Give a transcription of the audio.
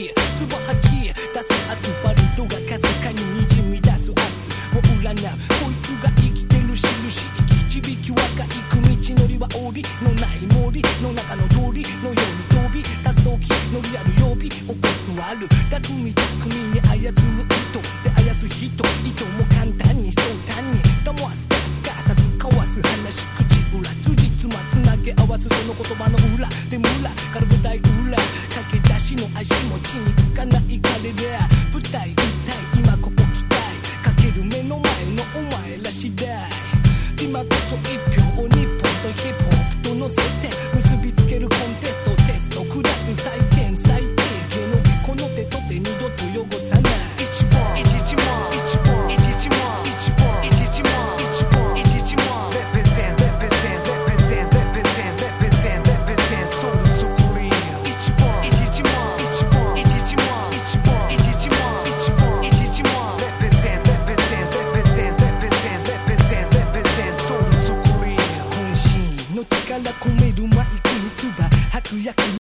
きつば吐き出すアスファルトがかすかににじみ出す明日を占うこいつが生きてる印生き導き若いく道のりは檻のない森の中の鳥のように飛び立つ時のリアル曜日起こす悪巧みに操る糸で操す人糸も簡単にそう単に騙すかすかさず交わす話口裏辻褄つなげ合わすその言葉の裏で村から舞台裏駆け出しの足持ちにつかない彼ら舞台一体今ここ期待かける目の前のお前ら次第今こそ一票を日本とヒップホップと乗せて結びつけるコンテストテストクラス採点最低限のこの手と手二度と汚さない一本一一問一本一一問一本一一問一本一一問 Represents Represents Represents Represents Represents Represents Soul Supreme 一本一一問一本一一問一本一一問一本一一問 Represents Represents Represents Represents Represents Represents Soul Supreme 渾身の力込めるマイクに唾吐く役